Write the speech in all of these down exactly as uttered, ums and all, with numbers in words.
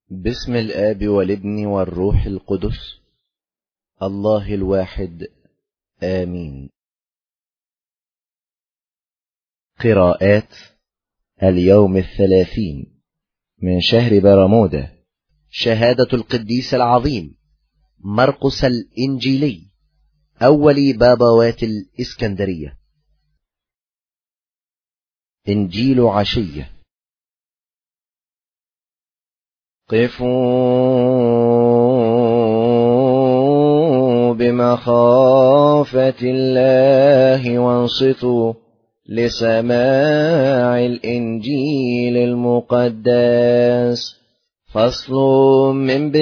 باسم الآب والابن والروح القدس الله الواحد آمين. قراءات اليوم الثلاثين من شهر برمودا. شهادة القديس العظيم مرقس الإنجيلي أول بابوات الإسكندرية. إنجيل عشية. قفوا بمخافة الله وانصتوا لسماع الإنجيل المقدس. فصل من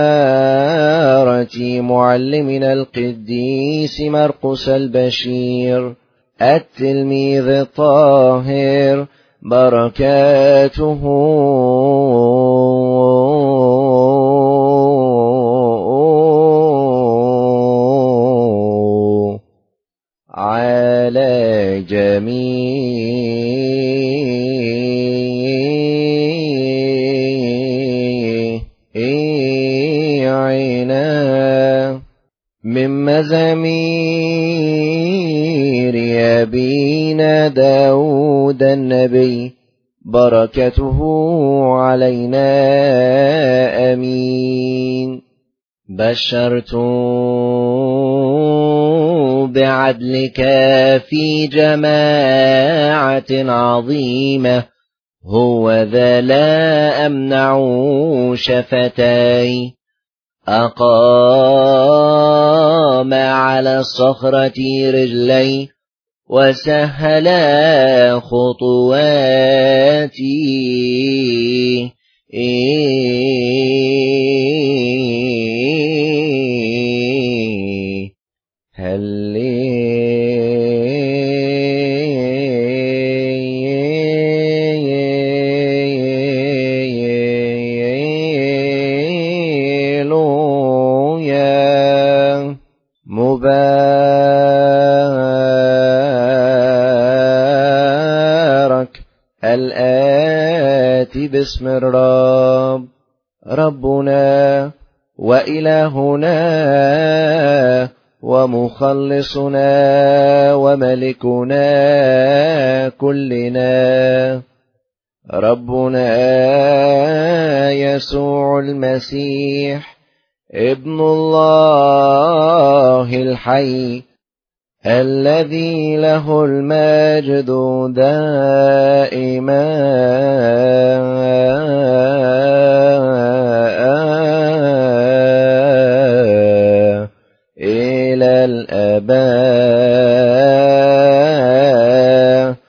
بشارة معلمنا القديس مرقس البشير التلميذ الطاهر، بركاته على جميعنا. من مزامير أبينا داود النبي، بركته علينا آمين. بشرت بعدلك في جماعة عظيمة، هو ذا لا أمنع شفتي. أقام على الصخرة رجلي وسهل خطواتي. هللويا. مبارك الآتي باسم الرب، ربنا وإلهنا ومخلصنا وملكنا كلنا، ربنا يسوع المسيح ابن الله الحي، الذي له المجد دائما إلى الآباء.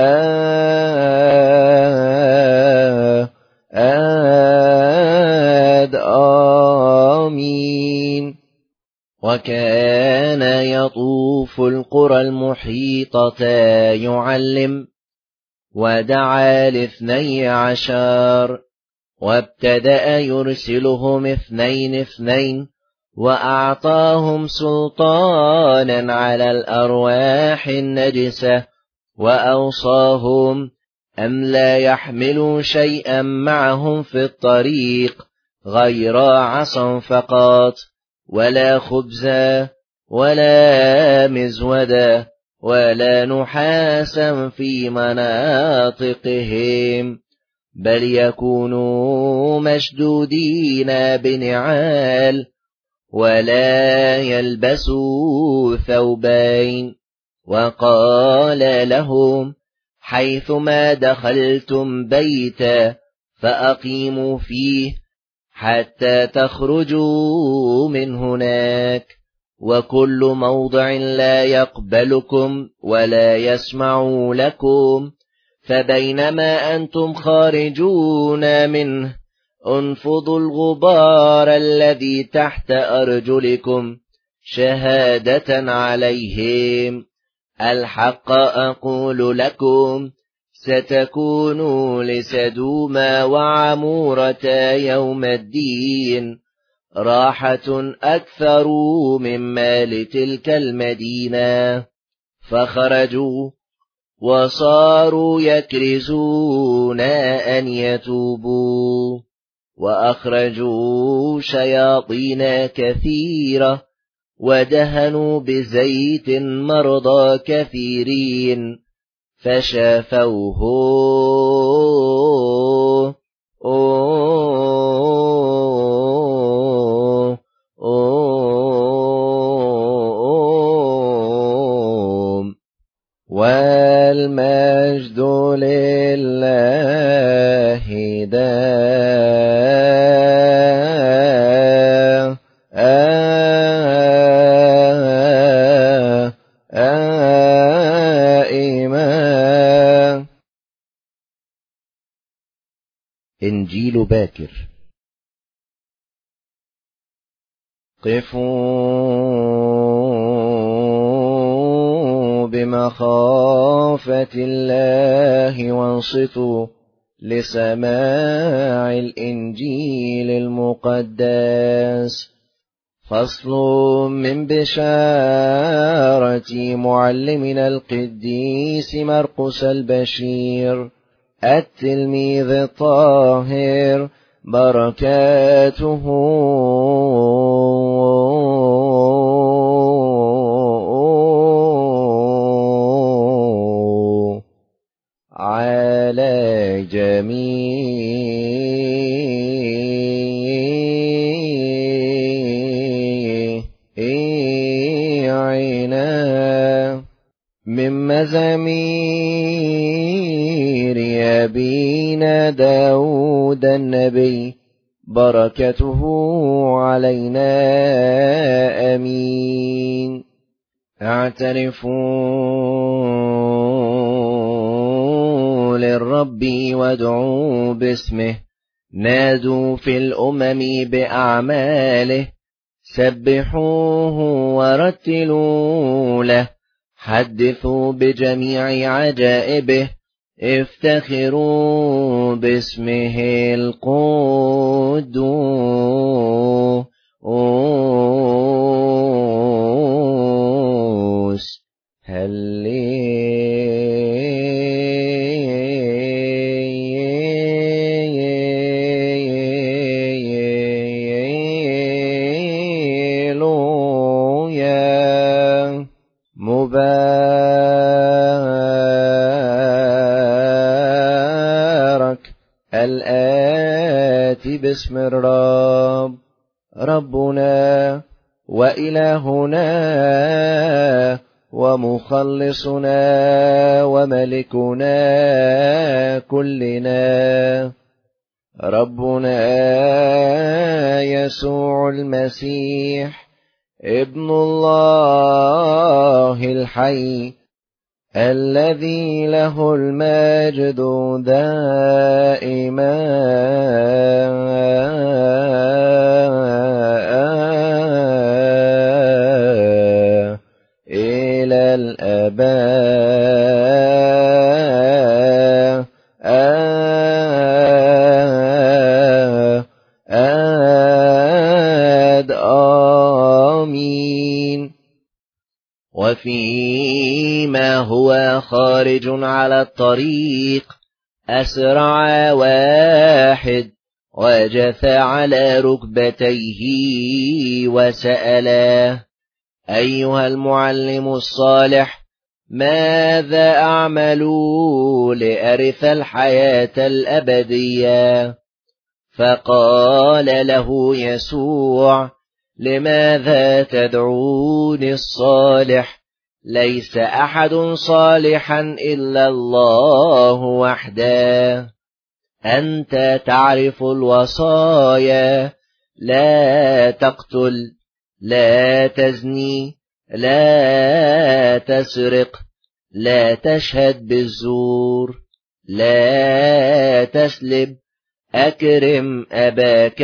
آمين. وكان يطوف القرى المحيطة يعلم، ودعا الاثني عشر، وابتدأ يرسلهم اثنين اثنين، وأعطاهم سلطانا على الأرواح النجسة، وأوصاهم أن لا يحملوا شيئا معهم في الطريق غير عصا فقط، ولا خبزا ولا مزودا ولا نحاسا في مناطقهم، بل يكونوا مشدودين بنعال، ولا يلبسوا ثوبين. وقال لهم: حيثما دخلتم بيتا فأقيموا فيه حتى تخرجوا من هناك، وكل موضع لا يقبلكم ولا يسمع لكم، فبينما أنتم خارجون منه انفضوا الغبار الذي تحت أرجلكم شهادة عليهم. الحق أقول لكم، ستكون لسدوم وعمورة يوم الدين راحة أكثر مما لتلك المدينة. فخرجوا وصاروا يكرزون أن يتوبوا. وأخرجوا شياطين كثيرة ودهنوا بزيت مرضى كثيرين فشافوه. أوه أوه والمجد لله دائما. إنجيل باكر. قفوا بمخافة الله وانصتوا لسماع الإنجيل المقدس. فصل من بشارة معلمنا القديس مرقس البشير التلميذ الطاهر بركاته على جميعنا. من مزامير أبينا داود النبي بركته علينا آمين. اعترفوا للرب وادعوا باسمه، نادوا في الأمم بأعماله، سبحوه ورتلوا له، حدثوا بجميع عجائبه، افتخروا باسمه القدوس. هللويا. مبارك الآتي باسم الرب، ربنا وإلهنا ومخلصنا وملكنا كلنا، ربنا يسوع المسيح ابن الله الحي، الذي له المجد دائما إلى الآباء. آمين. وفيما هو خارج على الطريق أسرع واحد وجث على ركبتيه وسأله: أيها المعلم الصالح، ماذا أعمل لأرث الحياة الأبدية؟ فقال له يسوع: لماذا تدعوني الصالح؟ ليس أحد صالحا إلا الله وحده. أنت تعرف الوصايا: لا تقتل، لا تزني، لا تسرق، لا تشهد بالزور، لا تسلب، أكرم أباك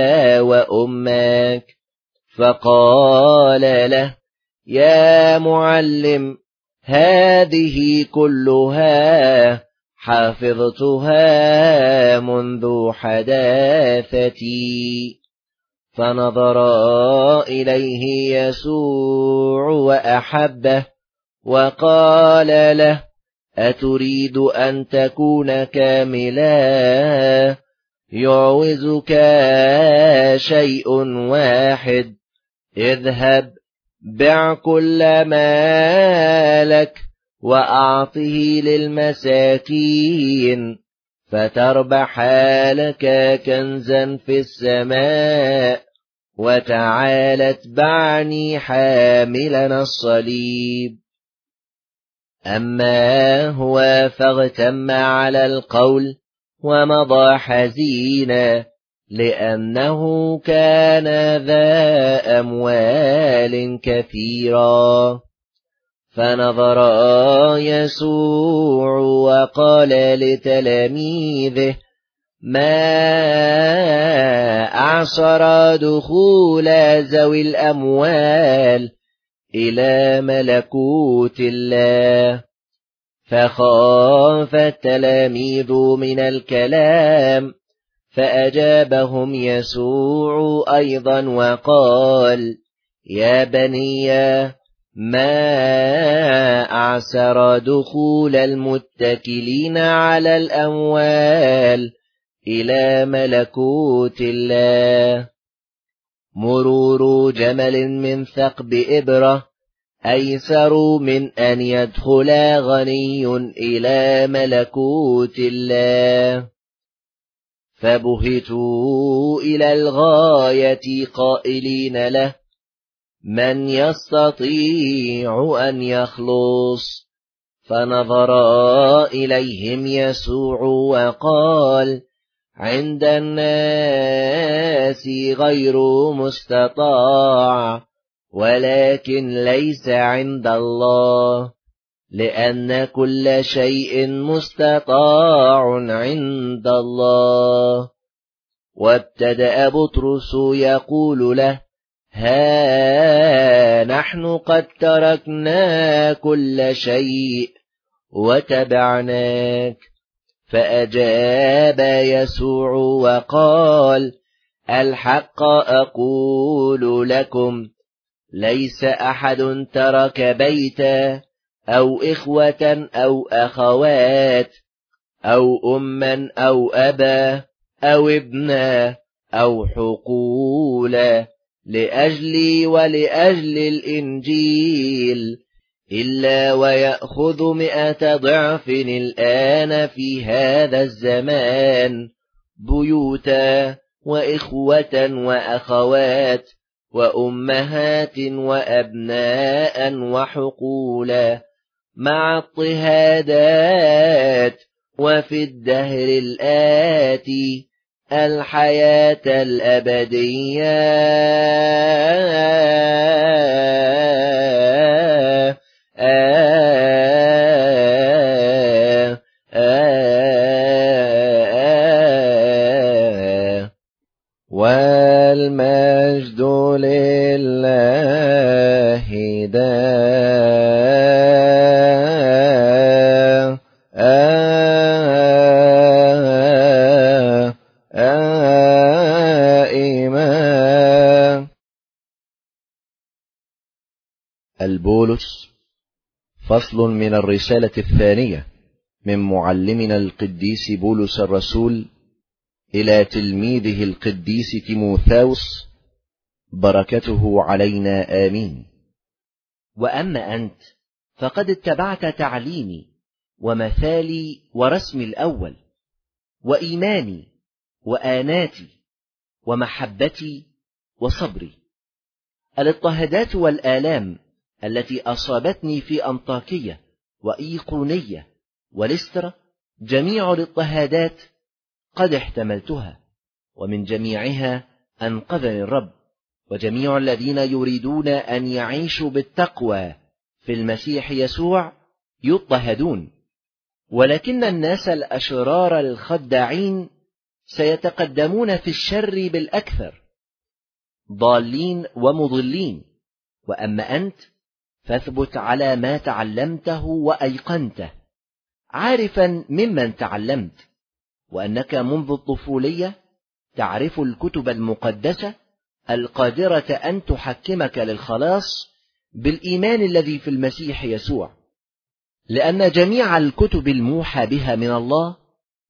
وأمك. فقال له: يا معلم، هذه كلها حفظتها منذ حداثتي. فنظر إليه يسوع وأحبه وقال له: أتريد أن تكون كاملا؟ يعوزك شيء واحد، اذهب بع كل مالك وأعطه للمساكين فتربح لك كنزا في السماء، وتعال اتبعني حاملا الصليب. أما هو فاغتم على القول ومضى حزينا، لأنه كان ذا أموال كثيرا. فنظر يسوع وقال لتلاميذه: ما أعسر دخول ذوي الأموال إلى ملكوت الله. فخاف التلاميذ من الكلام، فأجابهم يسوع أيضا وقال: يا بني، ما أعسر دخول المتكلين على الأموال إلى ملكوت الله. مرور جمل من ثقب إبرة أيسر من أن يدخل غني إلى ملكوت الله. فبهتوا إلى الغاية قائلين له: من يستطيع أن يخلص؟ فنظر إليهم يسوع وقال: عند الناس غير مستطاع، ولكن ليس عند الله، لأن كل شيء مستطاع عند الله. وابتدأ بطرس يقول له: ها نحن قد تركنا كل شيء وتبعناك. فأجاب يسوع وقال: الحق أقول لكم، ليس أحد ترك بيتا أو إخوة أو أخوات أو أما أو أبا أو ابنا أو حقولا لأجلي ولأجل الإنجيل إلا ويأخذ مئة ضعف الآن في هذا الزمان بيوتا وإخوة وأخوات وأمهات وأبناء وحقولا مع اضطهادات، وفي الدهر الآتي الحياة الأبدية. والمجد لله دائما. البولس، فصل من الرسالة الثانية من معلمنا القديس بولس الرسول إلى تلميذه القديس تيموثاوس، بركته علينا آمين. وأما أنت فقد اتبعت تعليمي ومثالي ورسمي الأول وإيماني وآناتي ومحبتي وصبري. الاضطهادات والآلام التي أصابتني في أنطاكية وإيقونية ولسترة، جميع الاضطهادات قد احتملتها، ومن جميعها أنقذني الرب. وجميع الذين يريدون أن يعيشوا بالتقوى في المسيح يسوع يضطهدون، ولكن الناس الأشرار الخداعين سيتقدمون في الشر بالأكثر، ضالين ومضلين. وأما أنت فاثبت على ما تعلمته وأيقنته، عارفا ممن تعلمت، وأنك منذ الطفولية تعرف الكتب المقدسة القادرة أن تحكمك للخلاص بالإيمان الذي في المسيح يسوع، لأن جميع الكتب الموحى بها من الله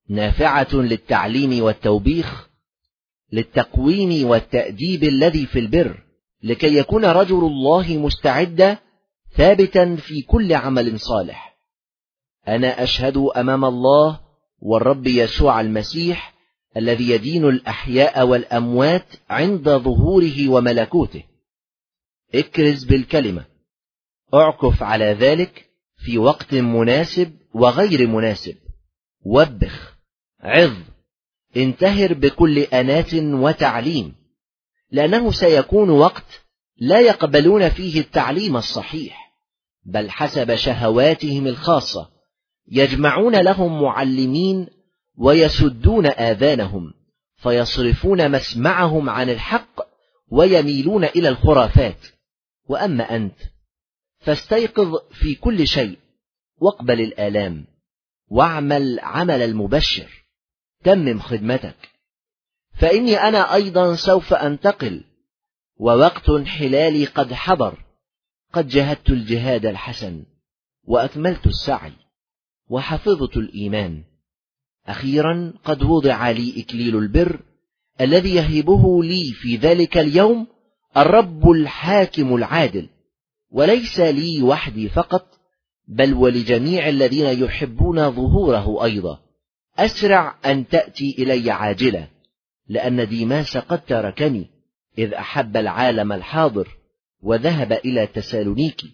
نافعة للتعليم والتوبيخ، للتقويم والتأديب الذي في البر، لكي يكون رجل الله مستعدا ثابتا في كل عمل صالح. أنا أشهد أمام الله والرب يسوع المسيح الذي يدين الأحياء والأموات عند ظهوره وملكوته. اكرز بالكلمة، اعكف على ذلك في وقت مناسب وغير مناسب، وبخ، عظ، انتهر بكل أنات وتعليم، لأنه سيكون وقت لا يقبلون فيه التعليم الصحيح، بل حسب شهواتهم الخاصة يجمعون لهم معلمين ويسدون آذانهم، فيصرفون مسمعهم عن الحق ويميلون إلى الخرافات. وأما أنت فاستيقظ في كل شيء، واقبل الآلام، واعمل عمل المبشر، تمم خدمتك، فإني أنا أيضا سوف أنتقل، ووقت حلالي قد حضر، قد جهدت الجهاد الحسن، وأكملت السعي، وحفظت الإيمان. أخيرا قد وضع لي إكليل البر الذي يهبه لي في ذلك اليوم الرب الحاكم العادل، وليس لي وحدي فقط، بل ولجميع الذين يحبون ظهوره أيضا. أسرع أن تأتي إلي عاجلة، لأن ديماس قد تركني إذ أحب العالم الحاضر وذهب إلى تسالونيكي،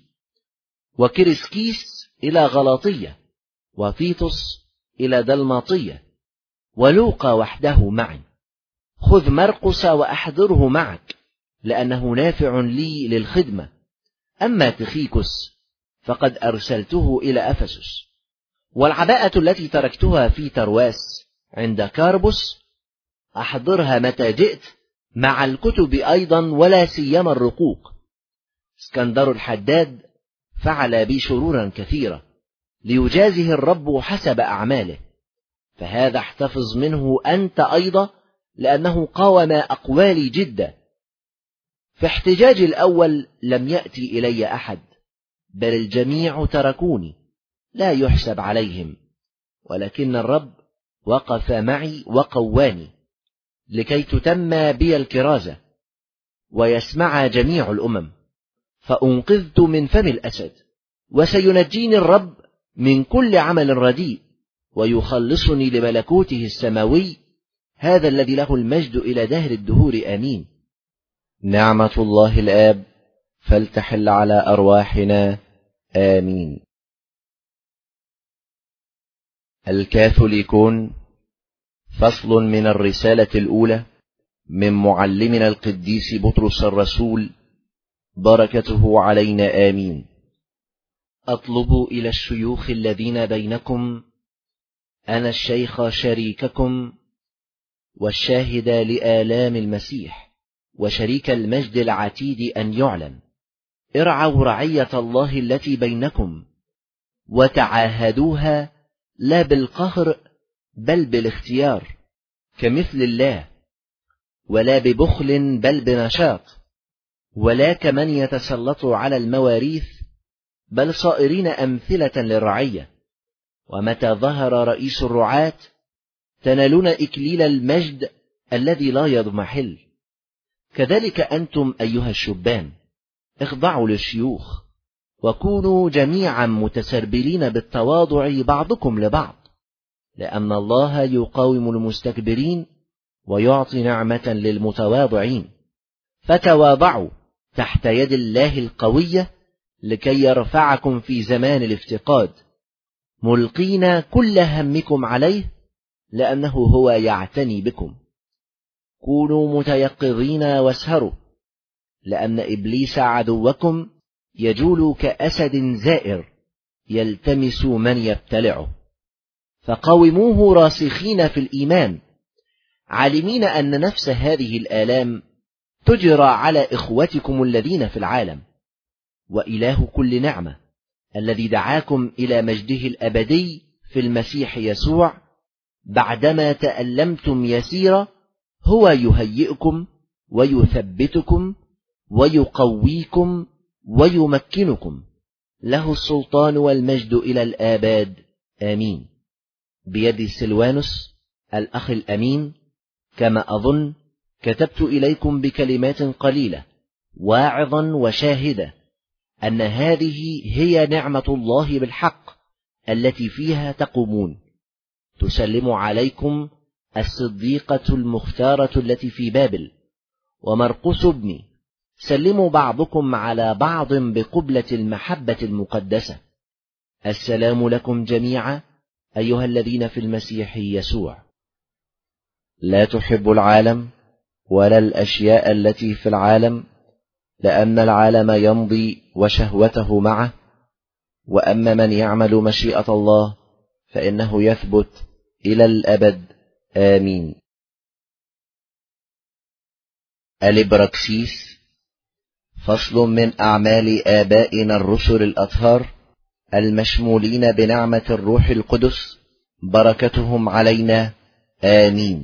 وكريسكيس إلى غلاطية، وتيتوس إلى دلماطية، ولوقا وحده معي. خذ مرقس وأحضره معك، لأنه نافع لي للخدمة. أما تخيكس فقد أرسلته إلى أفسس. والعباءة التي تركتها في ترواس عند كاربس أحضرها متى جئت، مع الكتب أيضا، ولا سيما الرقوق. اسكندر الحداد فعل بي شرورا كثيرة، ليجازه الرب حسب أعماله، فهذا احتفظ منه أنت أيضا، لأنه قاوم أقوالي جدا. في احتجاج الأول لم يأتي إلي أحد، بل الجميع تركوني، لا يحسب عليهم، ولكن الرب وقف معي وقواني، لكي تتم بي الكرازة ويسمع جميع الأمم. فأنقذت من فم الأسد، وسينجيني الرب من كل عمل رديء، ويخلصني لملكوته السماوي، هذا الذي له المجد إلى دهر الدهور. آمين. نعمة الله الآب فلتحل على أرواحنا. آمين. الكاثوليكون، فصل من الرسالة الأولى من معلمنا القديس بطرس الرسول، بركته علينا. آمين. أطلب إلى الشيوخ الذين بينكم، أنا الشيخ شريككم، والشاهد لآلام المسيح، وشريك المجد العتيد أن يعلن، ارعوا رعية الله التي بينكم، وتعاهدوها لا بالقهر بل بالاختيار، كمثل الله، ولا ببخل بل بنشاط، ولا كمن يتسلط على المواريث، بل صائرين أمثلة للرعية. ومتى ظهر رئيس الرعاة تنالون إكليل المجد الذي لا يضمحل. كذلك أنتم أيها الشبان اخضعوا للشيوخ، وكونوا جميعا متسربلين بالتواضع بعضكم لبعض، لأن الله يقاوم المستكبرين ويعطي نعمة للمتواضعين. فتواضعوا تحت يد الله القوية، لكي يرفعكم في زمان الافتقاد، ملقين كل همكم عليه، لأنه هو يعتني بكم. كونوا متيقظين واسهروا، لأن إبليس عدوكم يجول كأسد زائر، يلتمس من يبتلعه. فقاوموه راسخين في الإيمان، عالمين أن نفس هذه الآلام تجرى على إخوتكم الذين في العالم. وإله كل نعمة الذي دعاكم إلى مجده الأبدي في المسيح يسوع، بعدما تألمتم يسيرا، هو يهيئكم ويثبتكم ويقويكم ويمكنكم، له السلطان والمجد إلى الآباد. آمين. بيد سلوانس الأخ الأمين، كما أظن كتبت إليكم بكلمات قليلة واعظا وشاهدا أن هذه هي نعمة الله بالحق التي فيها تقومون. تسلم عليكم الصديقة المختارة التي في بابل ومرقس ابني. سلموا بعضكم على بعض بقبلة المحبة المقدسة. السلام لكم جميعا أيها الذين في المسيح يسوع. لا تحب العالم ولا الأشياء التي في العالم، لأن العالم يمضي وشهوته معه، وأما من يعمل مشيئة الله فإنه يثبت إلى الأبد. آمين. الإبراكسيس. فصل من أعمال آبائنا الرسل الأطهار المشمولين بنعمة الروح القدس، بركتهم علينا. آمين.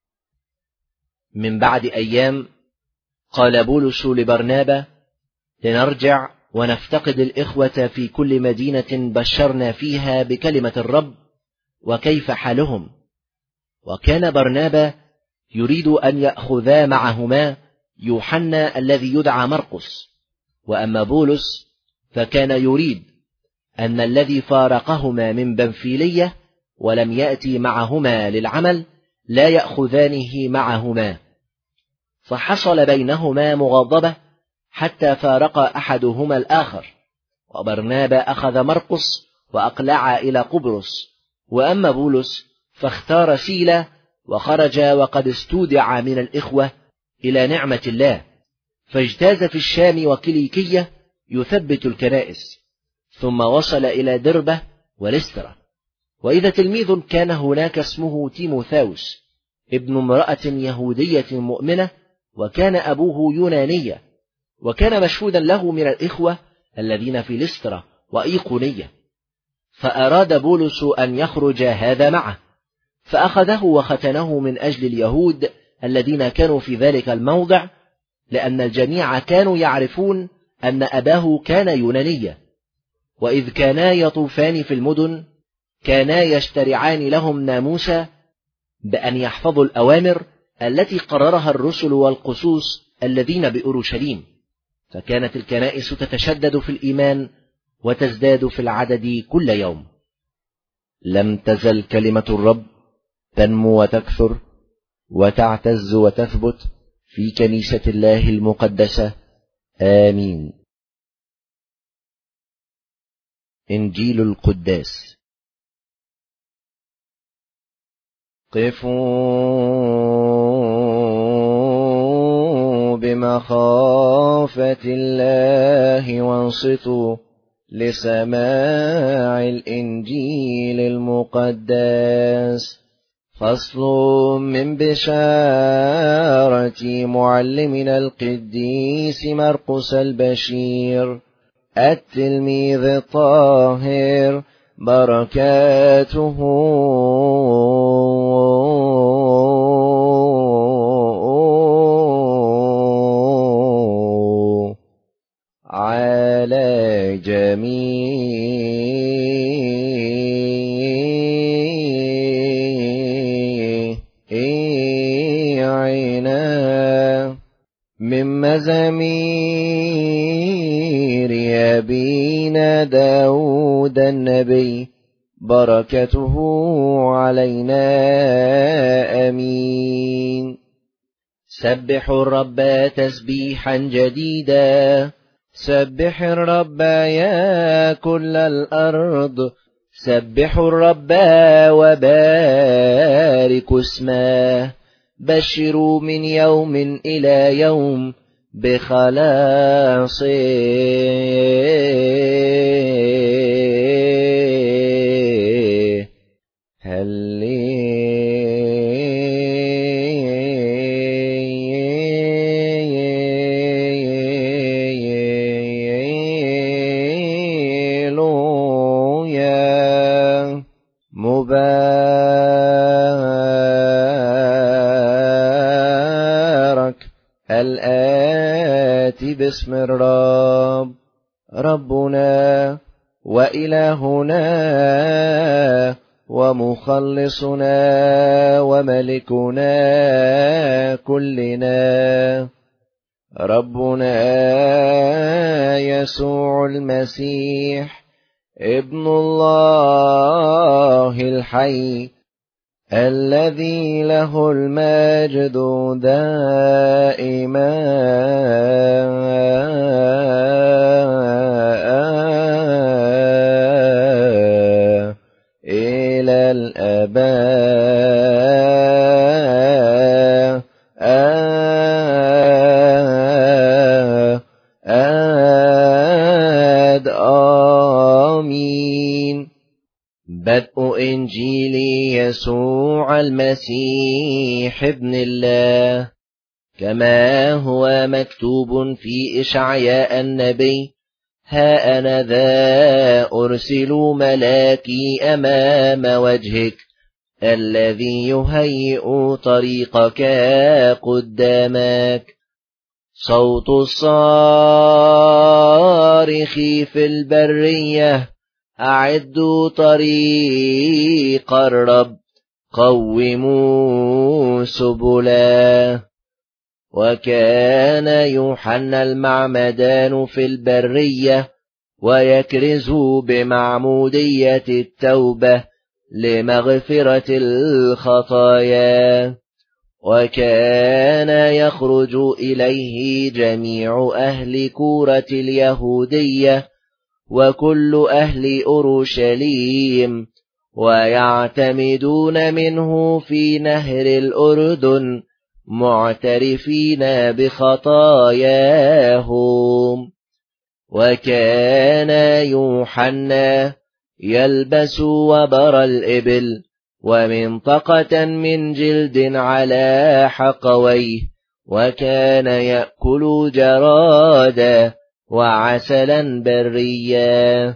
من بعد أيام قال بولس لبرنابا: لنرجع ونفتقد الإخوة في كل مدينة بشرنا فيها بكلمة الرب وكيف حالهم. وكان برنابا يريد أن يأخذا معهما يوحنا الذي يدعى مرقس، وأما بولس فكان يريد أن الذي فارقهما من بنفيلية ولم يأتي معهما للعمل لا يأخذانه معهما. فحصل بينهما مغاضبة حتى فارق أحدهما الآخر، وبرنابا أخذ مرقس وأقلع إلى قبرص، وأما بولس فاختار سيلا وخرج وقد استودع من الإخوة إلى نعمة الله، فاجتاز في الشام وكليكية يثبت الكنائس، ثم وصل إلى دربة ولسترة. وإذا تلميذ كان هناك اسمه تيموثاوس ابن امرأة يهودية مؤمنة، وكان أبوه يونانيا، وكان مشهودا له من الإخوة الذين في لسترة وإيقونية. فأراد بولس أن يخرج هذا معه، فأخذه وختنه من أجل اليهود الذين كانوا في ذلك الموضع، لأن الجميع كانوا يعرفون أن أباه كان يونانيا. وإذ كانا يطوفان في المدن كانا يشترعان لهم ناموسا بأن يحفظوا الأوامر التي قررها الرسل والقسوس الذين بأورشليم، فكانت الكنائس تتشدد في الإيمان وتزداد في العدد كل يوم. لم تزل كلمة الرب تنمو وتكثر وتعتز وتثبت في كنيسة الله المقدسة. آمين. إنجيل القداس. قفوا بمخافة الله وانصتوا لسماع الإنجيل المقدس. فصل من بشارة معلمنا القديس مرقس البشير التلميذ الطاهر، بركاته على جميعنا من مزامير أبينا داود النبي، بركته علينا. آمين. سبحوا الرب تسبيحا جديدا، سبح الرب يا كل الأرض، سبحوا الرب وباركوا اسمه، بشروا من يوم إلى يوم بخلاصه. هللويا. مبارك الآتي باسم الرب، ربنا وإلهنا ومخلصنا مخلصنا وملكنا كلنا ربنا يسوع المسيح ابن الله الحي الذي له المجد دائما إلى الآباء آمين. بدء إنجيل يسوع المسيح ابن الله كما هو مكتوب في إشعياء النبي: ها أنا ذا أرسل ملاكي أمام وجهك الذي يهيئ طريقك قدامك. صوت الصارخ في البرية: أعدوا طريق الرب، قوموا سبلا. وكان يوحنا المعمدان في البرية ويكرز بمعمودية التوبة لمغفرة الخطايا، وكان يخرج إليه جميع أهل كورة اليهودية وكل أهل أورشليم، ويعتمدون منه في نهر الأردن معترفين بخطاياهم. وكان يوحنا يلبس وبر الإبل ومنطقة من جلد على حقويه، وكان يأكل جرادا وعسلا بريا.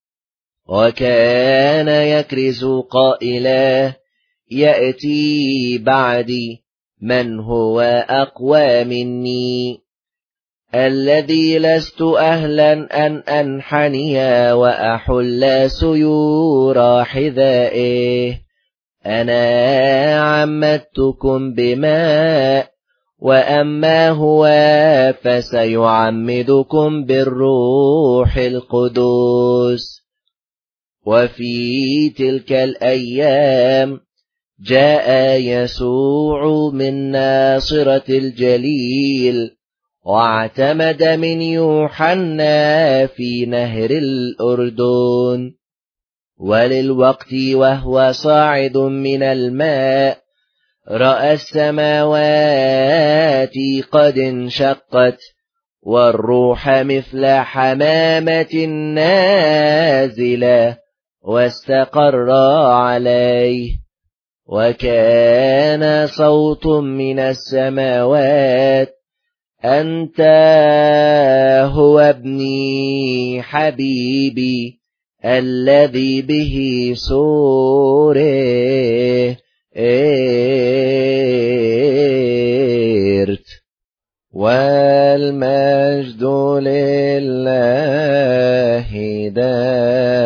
وكان يكرز قائلا: يأتي بعدي من هو أقوى مني، الذي لست أهلا أن أنحني وأحل سيور حذائه. أنا عمدتكم بماء، وأما هو فسيعمدكم بالروح القدس. وفي تلك الأيام جاء يسوع من ناصرة الجليل، واعتمد من يوحنا في نهر الأردن. وللوقت وهو صاعد من الماء رأى السماوات قد انشقت، والروح مثل حمامة نازلة واستقر عليه. وكان صوت من السماوات: أنت هو ابني حبيبي الذي به سررت. والمجد لله دائما